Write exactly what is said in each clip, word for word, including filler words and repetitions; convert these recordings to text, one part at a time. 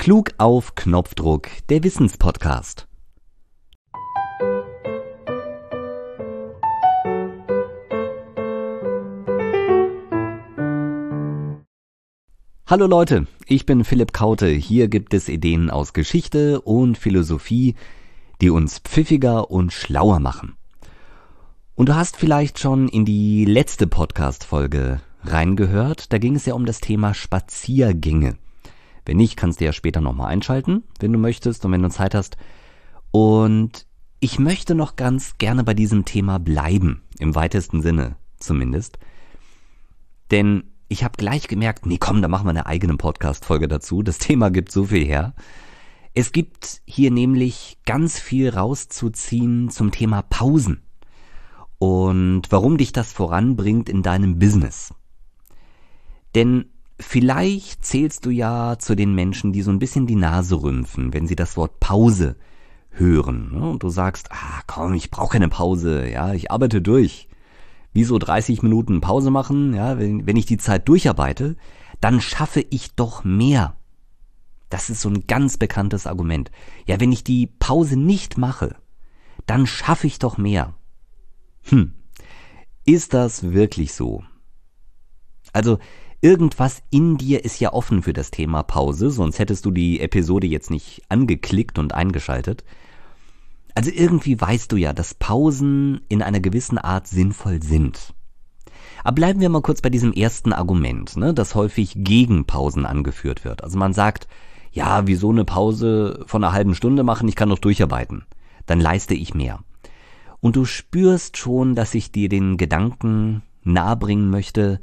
Klug auf Knopfdruck, der Wissenspodcast. Hallo Leute, ich bin Philipp Kaute. Hier gibt es Ideen aus Geschichte und Philosophie, die uns pfiffiger und schlauer machen. Und du hast vielleicht schon in die letzte Podcast-Folge reingehört. Da ging es ja um das Thema Spaziergänge. Wenn nicht, kannst du ja später nochmal einschalten, wenn du möchtest und wenn du Zeit hast. Und ich möchte noch ganz gerne bei diesem Thema bleiben, im weitesten Sinne zumindest. Denn ich habe gleich gemerkt, nee komm, da machen wir eine eigene Podcast-Folge dazu. Das Thema gibt so viel her. Es gibt hier nämlich ganz viel rauszuziehen zum Thema Pausen. Und warum dich das voranbringt in deinem Business. Denn vielleicht zählst du ja zu den Menschen, die so ein bisschen die Nase rümpfen, wenn sie das Wort Pause hören. Und du sagst, ah komm, ich brauche keine Pause, ja, ich arbeite durch. Wieso dreißig Minuten Pause machen? Ja, wenn, wenn ich die Zeit durcharbeite, dann schaffe ich doch mehr. Das ist so ein ganz bekanntes Argument. Ja, wenn ich die Pause nicht mache, dann schaffe ich doch mehr. Hm, ist das wirklich so? Also, irgendwas in dir ist ja offen für das Thema Pause, sonst hättest du die Episode jetzt nicht angeklickt und eingeschaltet. Also irgendwie weißt du ja, dass Pausen in einer gewissen Art sinnvoll sind. Aber bleiben wir mal kurz bei diesem ersten Argument, ne, das häufig gegen Pausen angeführt wird. Also man sagt, ja, wieso eine Pause von einer halben Stunde machen, ich kann doch durcharbeiten. Dann leiste ich mehr. Und du spürst schon, dass ich dir den Gedanken nahebringen möchte,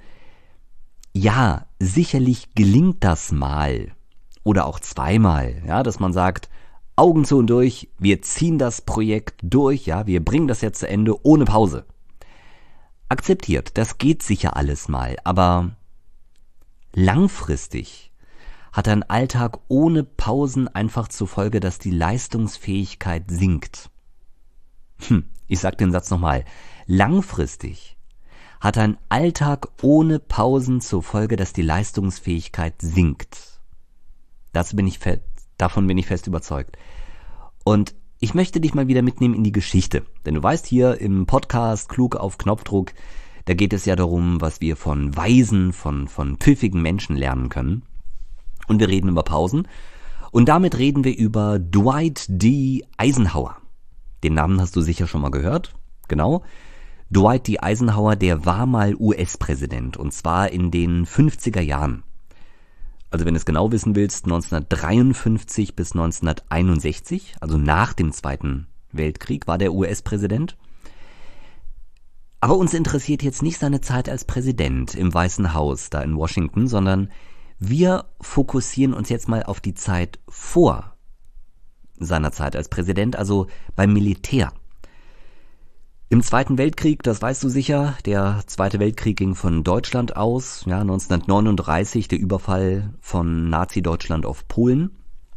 ja, sicherlich gelingt das mal oder auch zweimal, ja, dass man sagt, Augen zu und durch, wir ziehen das Projekt durch, ja, wir bringen das jetzt zu Ende ohne Pause. Akzeptiert, das geht sicher alles mal, aber langfristig hat ein Alltag ohne Pausen einfach zur Folge, dass die Leistungsfähigkeit sinkt. Hm, ich sag den Satz nochmal, langfristig hat ein Alltag ohne Pausen zur Folge, dass die Leistungsfähigkeit sinkt. Das bin ich fe- davon bin ich fest überzeugt. Und ich möchte dich mal wieder mitnehmen in die Geschichte. Denn du weißt, hier im Podcast Klug auf Knopfdruck, da geht es ja darum, was wir von weisen, von, von pfiffigen Menschen lernen können. Und wir reden über Pausen. Und damit reden wir über Dwight D. Eisenhower. Den Namen hast du sicher schon mal gehört. Genau. Dwight D. Eisenhower, der war mal U S-Präsident und zwar in den fünfziger Jahren. Also wenn du es genau wissen willst, neunzehnhundertdreiundfünfzig bis neunzehnhunderteinundsechzig, also nach dem Zweiten Weltkrieg, war der U S-Präsident. Aber uns interessiert jetzt nicht seine Zeit als Präsident im Weißen Haus da in Washington, sondern wir fokussieren uns jetzt mal auf die Zeit vor seiner Zeit als Präsident, also beim Militär. Im Zweiten Weltkrieg, das weißt du sicher, der Zweite Weltkrieg ging von Deutschland aus, ja, neunzehnhundertneununddreißig der Überfall von Nazi-Deutschland auf Polen.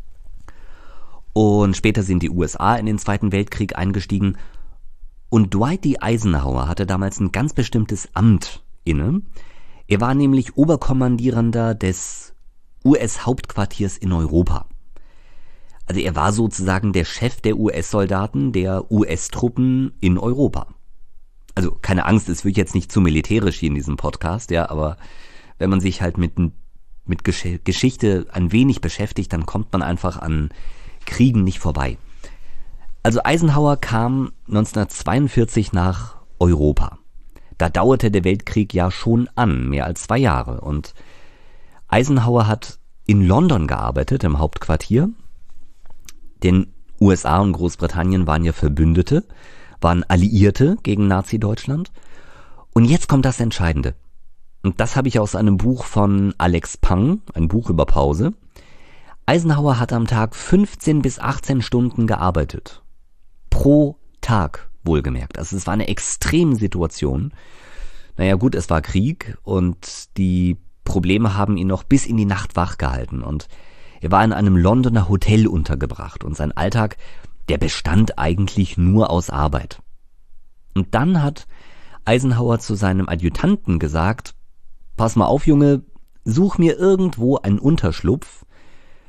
Und später sind die U S A in den Zweiten Weltkrieg eingestiegen. Und Dwight D. Eisenhower hatte damals ein ganz bestimmtes Amt inne. Er war nämlich Oberkommandierender des U S-Hauptquartiers in Europa. Also er war sozusagen der Chef der U S-Soldaten, der U S-Truppen in Europa. Also keine Angst, es wird jetzt nicht zu militärisch hier in diesem Podcast, ja, aber wenn man sich halt mit, mit Gesch- Geschichte ein wenig beschäftigt, dann kommt man einfach an Kriegen nicht vorbei. Also Eisenhower kam neunzehnhundertzweiundvierzig nach Europa. Da dauerte der Weltkrieg ja schon an, mehr als zwei Jahre. Und Eisenhower hat in London gearbeitet, im Hauptquartier. Denn U S A und Großbritannien waren ja Verbündete, waren Alliierte gegen Nazi-Deutschland. Und jetzt kommt das Entscheidende. Und das habe ich aus einem Buch von Alex Pang, ein Buch über Pause. Eisenhower hat am Tag fünfzehn bis achtzehn Stunden gearbeitet. Pro Tag, wohlgemerkt. Also es war eine extreme Situation. Naja gut, es war Krieg und die Probleme haben ihn noch bis in die Nacht wach gehalten. Und er war in einem Londoner Hotel untergebracht und sein Alltag, der bestand eigentlich nur aus Arbeit. Und dann hat Eisenhower zu seinem Adjutanten gesagt, pass mal auf, Junge, such mir irgendwo einen Unterschlupf,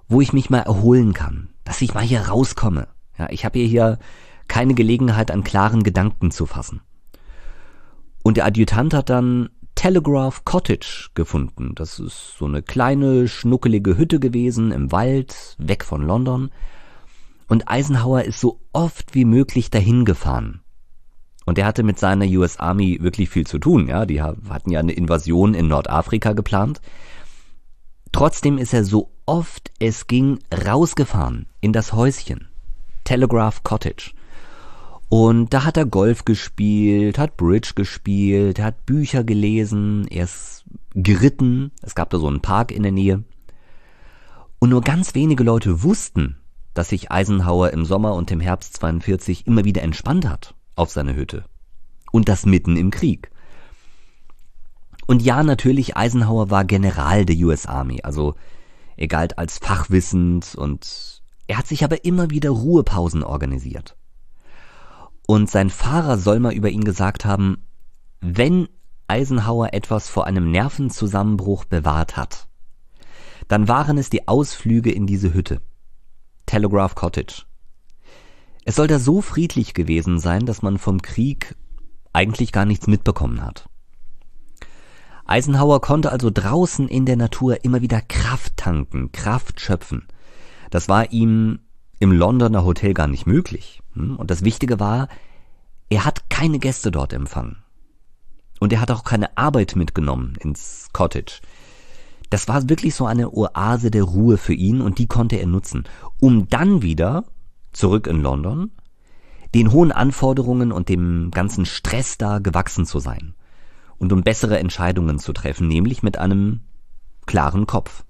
wo ich mich mal erholen kann, dass ich mal hier rauskomme. Ja, ich habe hier keine Gelegenheit, an klaren Gedanken zu fassen. Und der Adjutant hat dann Telegraph Cottage gefunden. Das ist so eine kleine, schnuckelige Hütte gewesen im Wald, weg von London. Und Eisenhower ist so oft wie möglich dahin gefahren. Und er hatte mit seiner U S Army wirklich viel zu tun. Ja, die hatten ja eine Invasion in Nordafrika geplant. Trotzdem ist er so oft es ging rausgefahren in das Häuschen, Telegraph Cottage. Und da hat er Golf gespielt, hat Bridge gespielt, er hat Bücher gelesen, er ist geritten, es gab da so einen Park in der Nähe. Und nur ganz wenige Leute wussten, dass sich Eisenhower im Sommer und im Herbst zweiundvierzig immer wieder entspannt hat auf seine Hütte. Und das mitten im Krieg. Und ja, natürlich, Eisenhower war General der U S Army, also er galt als fachwissend und er hat sich aber immer wieder Ruhepausen organisiert. Und sein Fahrer soll mal über ihn gesagt haben, wenn Eisenhower etwas vor einem Nervenzusammenbruch bewahrt hat, dann waren es die Ausflüge in diese Hütte, Telegraph Cottage. Es soll da so friedlich gewesen sein, dass man vom Krieg eigentlich gar nichts mitbekommen hat. Eisenhower konnte also draußen in der Natur immer wieder Kraft tanken, Kraft schöpfen. Das war ihm im Londoner Hotel gar nicht möglich. Und das Wichtige war, er hat keine Gäste dort empfangen. Und er hat auch keine Arbeit mitgenommen ins Cottage. Das war wirklich so eine Oase der Ruhe für ihn und die konnte er nutzen, um dann wieder, zurück in London, den hohen Anforderungen und dem ganzen Stress da gewachsen zu sein. Und um bessere Entscheidungen zu treffen, nämlich mit einem klaren Kopf.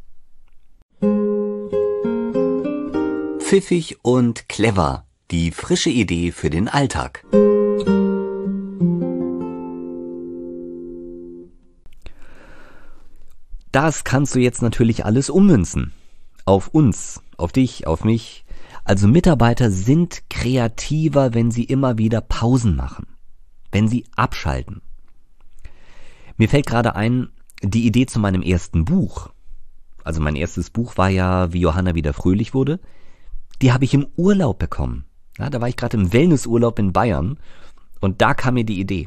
Pfiffig und clever, die frische Idee für den Alltag. Das kannst du jetzt natürlich alles ummünzen. Auf uns, auf dich, auf mich. Also Mitarbeiter sind kreativer, wenn sie immer wieder Pausen machen, wenn sie abschalten. Mir fällt gerade ein, die Idee zu meinem ersten Buch. Also mein erstes Buch war ja, wie Johanna wieder fröhlich wurde. Die habe ich im Urlaub bekommen. Ja, da war ich gerade im Wellnessurlaub in Bayern und da kam mir die Idee.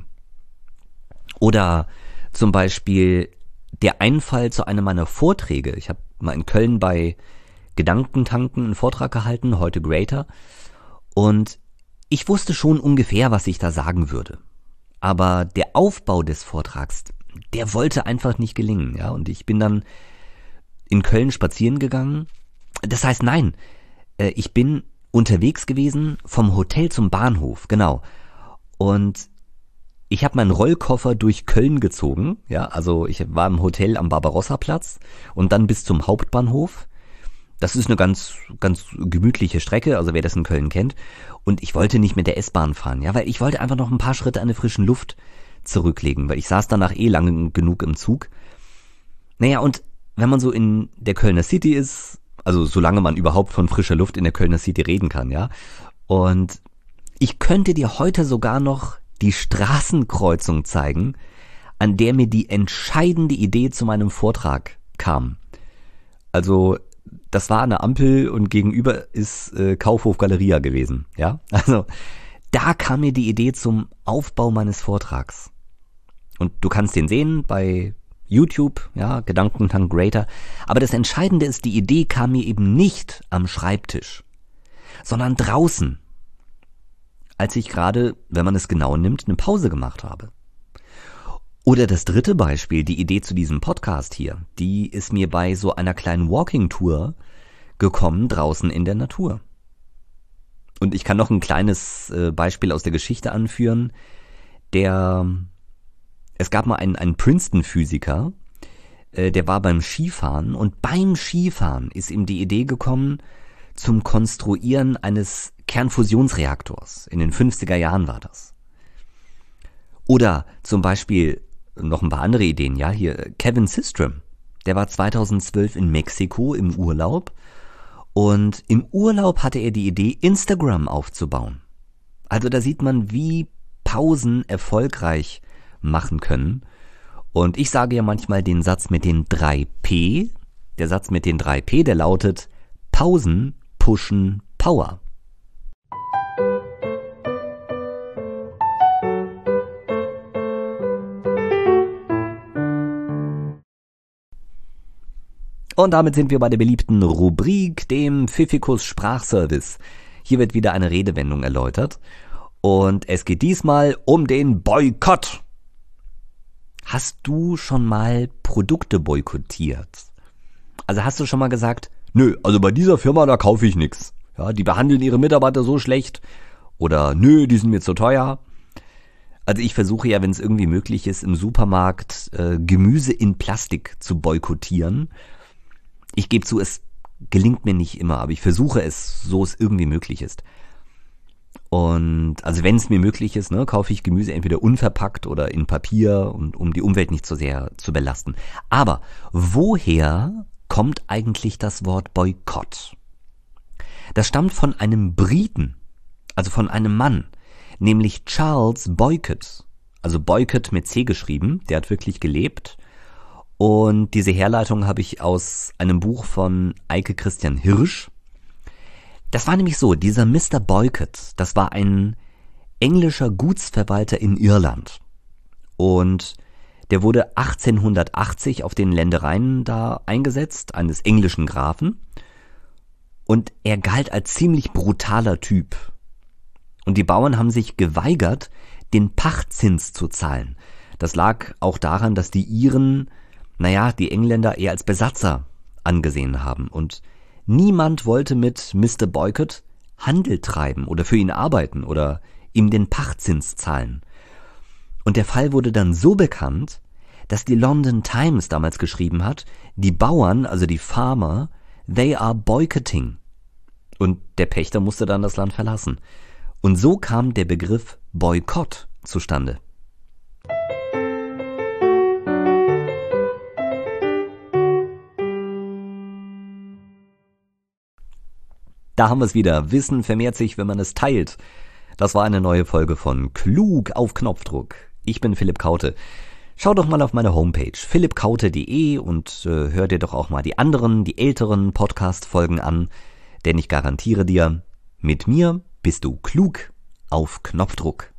Oder zum Beispiel der Einfall zu einem meiner Vorträge. Ich habe mal in Köln bei Gedankentanken einen Vortrag gehalten, heute Greater. Und ich wusste schon ungefähr, was ich da sagen würde. Aber der Aufbau des Vortrags, der wollte einfach nicht gelingen. Ja, und ich bin dann in Köln spazieren gegangen. Das heißt, nein, ich bin unterwegs gewesen vom Hotel zum Bahnhof, genau. Und ich habe meinen Rollkoffer durch Köln gezogen, ja, also ich war im Hotel am Barbarossa-Platz und dann bis zum Hauptbahnhof. Das ist eine ganz, ganz gemütliche Strecke, also wer das in Köln kennt. Und ich wollte nicht mit der S-Bahn fahren, ja, weil ich wollte einfach noch ein paar Schritte an der frischen Luft zurücklegen, weil ich saß danach eh lange genug im Zug. Naja, und wenn man so in der Kölner City ist, also solange man überhaupt von frischer Luft in der Kölner City reden kann, ja. Und ich könnte dir heute sogar noch die Straßenkreuzung zeigen, an der mir die entscheidende Idee zu meinem Vortrag kam. Also das war eine Ampel und gegenüber ist äh, Kaufhof Galeria gewesen, ja. Also da kam mir die Idee zum Aufbau meines Vortrags. Und du kannst den sehen bei YouTube, ja, Gedankentank Greater. Aber das Entscheidende ist, die Idee kam mir eben nicht am Schreibtisch, sondern draußen, als ich gerade, wenn man es genau nimmt, eine Pause gemacht habe. Oder das dritte Beispiel, die Idee zu diesem Podcast hier, die ist mir bei so einer kleinen Walking-Tour gekommen, draußen in der Natur. Und ich kann noch ein kleines äh, Beispiel aus der Geschichte anführen, der... Es gab mal einen, einen Princeton-Physiker, äh, der war beim Skifahren und beim Skifahren ist ihm die Idee gekommen zum Konstruieren eines Kernfusionsreaktors. In den fünfziger Jahren war das. Oder zum Beispiel noch ein paar andere Ideen, ja, hier Kevin Systrom, der war zweitausendzwölf in Mexiko im Urlaub und im Urlaub hatte er die Idee, Instagram aufzubauen. Also da sieht man, wie Pausen erfolgreich machen können. Und ich sage ja manchmal den Satz mit den drei P, Der Satz mit den drei P, der lautet Pausen pushen Power. Und damit sind wir bei der beliebten Rubrik, dem Pfiffikus Sprachservice. Hier wird wieder eine Redewendung erläutert. Und es geht diesmal um den Boykott. Hast du schon mal Produkte boykottiert? Also hast du schon mal gesagt, nö, also bei dieser Firma, da kaufe ich nichts. Ja, die behandeln ihre Mitarbeiter so schlecht. Oder nö, die sind mir zu teuer. Also ich versuche ja, wenn es irgendwie möglich ist, im Supermarkt äh, Gemüse in Plastik zu boykottieren. Ich gebe zu, es gelingt mir nicht immer, aber ich versuche es, so es irgendwie möglich ist. Und also wenn es mir möglich ist, ne, kaufe ich Gemüse entweder unverpackt oder in Papier, und um die Umwelt nicht so sehr zu belasten. Aber woher kommt eigentlich das Wort Boykott? Das stammt von einem Briten, also von einem Mann, nämlich Charles Boycott. Also Boycott mit C geschrieben, der hat wirklich gelebt. Und diese Herleitung habe ich aus einem Buch von Eike Christian Hirsch. Das war nämlich so, dieser Mister Boycott, das war ein englischer Gutsverwalter in Irland. Und der wurde achtzehnhundertachtzig auf den Ländereien da eingesetzt, eines englischen Grafen. Und er galt als ziemlich brutaler Typ. Und die Bauern haben sich geweigert, den Pachtzins zu zahlen. Das lag auch daran, dass die Iren, naja, die Engländer eher als Besatzer angesehen haben. Und niemand wollte mit Mister Boycott Handel treiben oder für ihn arbeiten oder ihm den Pachtzins zahlen. Und der Fall wurde dann so bekannt, dass die London Times damals geschrieben hat, die Bauern, also die Farmer, they are boycotting. Und der Pächter musste dann das Land verlassen. Und so kam der Begriff Boykott zustande. Da haben wir es wieder. Wissen vermehrt sich, wenn man es teilt. Das war eine neue Folge von Klug auf Knopfdruck. Ich bin Philipp Kaute. Schau doch mal auf meine Homepage philipp kaute punkt de und äh, hör dir doch auch mal die anderen, die älteren Podcast-Folgen an. Denn ich garantiere dir, mit mir bist du klug auf Knopfdruck.